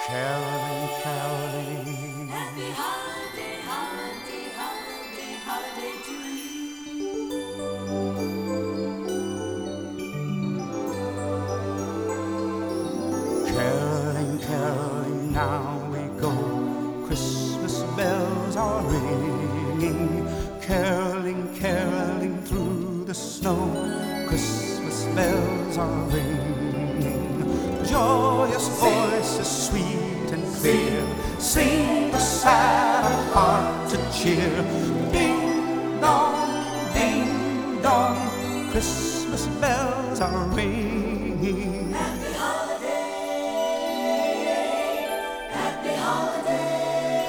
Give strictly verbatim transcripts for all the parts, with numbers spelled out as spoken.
Caroling, caroling. Happy holiday, holiday, holiday, holiday to you. Caroling, caroling, now we go. Christmas bells are ringing. Caroling, caroling through the snow. Christmas bells are ringing. Joyous voices, sweet and clear, sing the sad of heart to cheer. Ding dong, ding dong, Christmas bells are ringing. Happy holiday, happy holiday.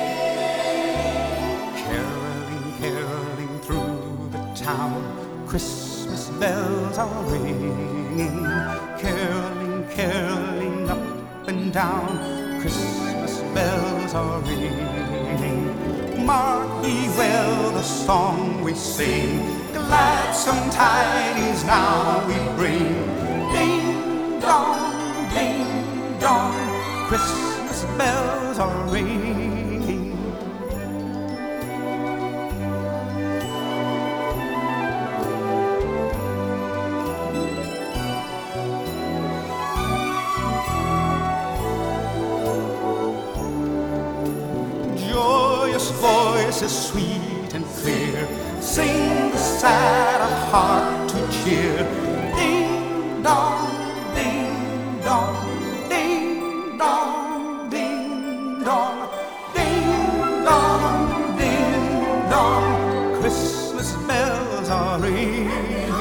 Caroling, caroling through the town, Christmas bells are ringing. Caroling, caroling up and down, Christmas bells are ringing. Mark ye well the song we sing, gladsome tidings now we bring. Ding dong, ding dong, Christmas bells are ringing. Joyous voices, sweet and clear, sing the sad of heart to cheer. Ding dong, ding dong, ding dong, ding dong, ding dong, ding dong, Christmas bells are ringing.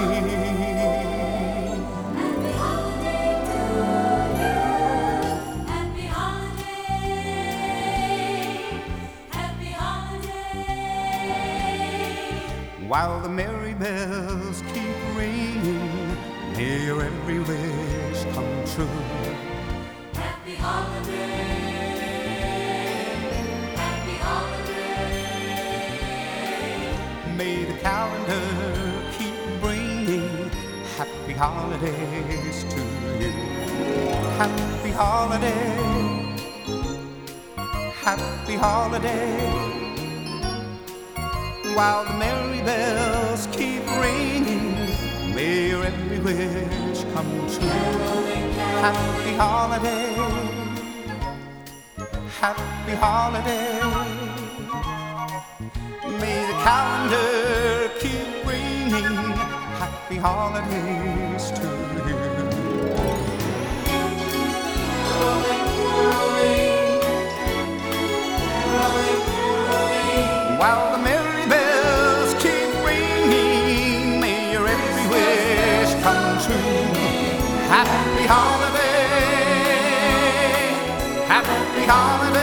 Happy holiday to you. Happy holiday, happy holiday. While the merry bells keep ringing, may your every wish come true. Happy holiday, happy holiday. May the calendar keep bringing happy holidays to you. Happy holiday, happy holiday. While the merry bells keep ringing, may your every wish come true. Happy holiday, happy holiday. May the calendar keep bringing happy holidays to you. While the merry bells keep ringing, may your every wish come true. Happy holiday, happy holiday.